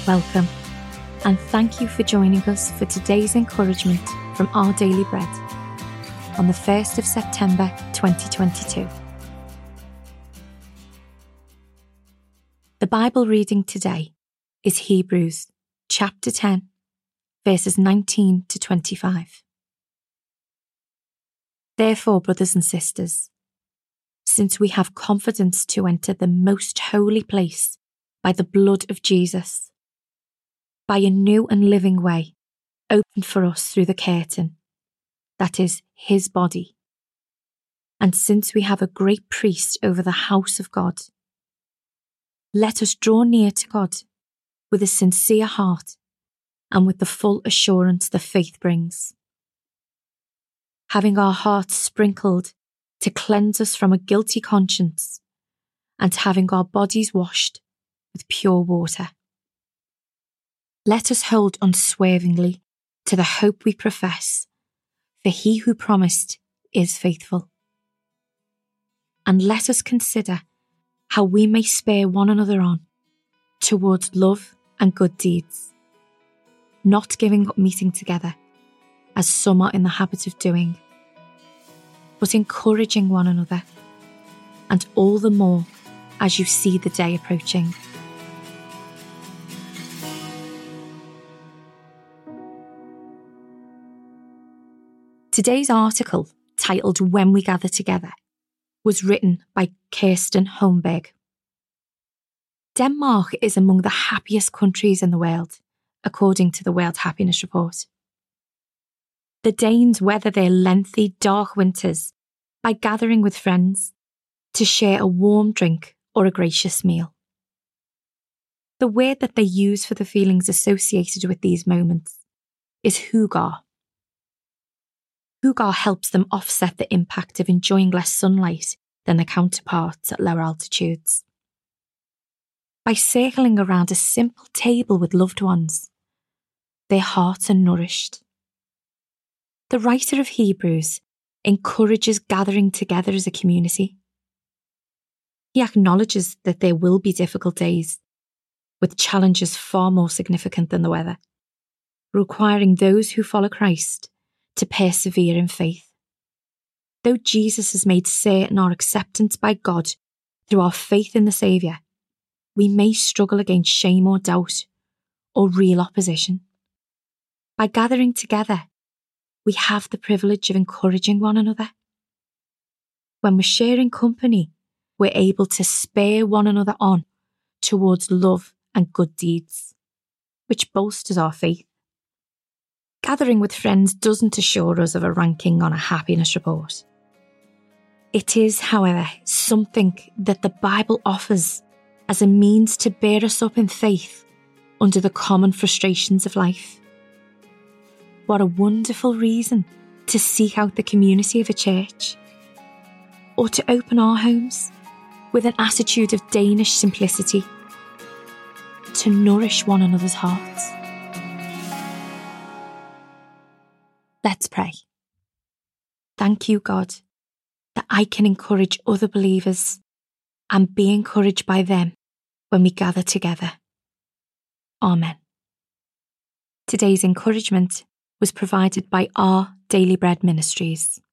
Welcome, and thank you for joining us for today's encouragement from Our Daily Bread on the 1st of September 2022. The Bible reading today is Hebrews chapter 10, verses 19 to 25. Therefore, brothers and sisters, since we have confidence to enter the most holy place by the blood of Jesus, by a new and living way opened for us through the curtain, that is, his body. And since we have a great priest over the house of God, let us draw near to God with a sincere heart and with the full assurance that faith brings, having our hearts sprinkled to cleanse us from a guilty conscience, and having our bodies washed with pure water. Let us hold unswervingly to the hope we profess, for he who promised is faithful. And let us consider how we may spur one another on towards love and good deeds, not giving up meeting together, as some are in the habit of doing, but encouraging one another, and all the more as you see the day approaching. Today's article, titled When We Gather Together, was written by Kirsten Holmberg. Denmark is among the happiest countries in the world, according to the World Happiness Report. The Danes weather their lengthy, dark winters by gathering with friends to share a warm drink or a gracious meal. The word that they use for the feelings associated with these moments is hugar. Hugar helps them offset the impact of enjoying less sunlight than their counterparts at lower altitudes. By circling around a simple table with loved ones, their hearts are nourished. The writer of Hebrews encourages gathering together as a community. He acknowledges that there will be difficult days, with challenges far more significant than the weather, requiring those who follow Christ to persevere in faith. Though Jesus has made certain our acceptance by God through our faith in the Saviour, we may struggle against shame or doubt, or real opposition. By gathering together, we have the privilege of encouraging one another. When we're sharing company, we're able to spur one another on towards love and good deeds, which bolsters our faith. Gathering with friends doesn't assure us of a ranking on a happiness report. It is, however, something that the Bible offers as a means to bear us up in faith under the common frustrations of life. What a wonderful reason to seek out the community of a church, or to open our homes with an attitude of Danish simplicity, to nourish one another's hearts. Let's pray. Thank you, God, that I can encourage other believers and be encouraged by them when we gather together. Amen. Today's encouragement was provided by Our Daily Bread Ministries.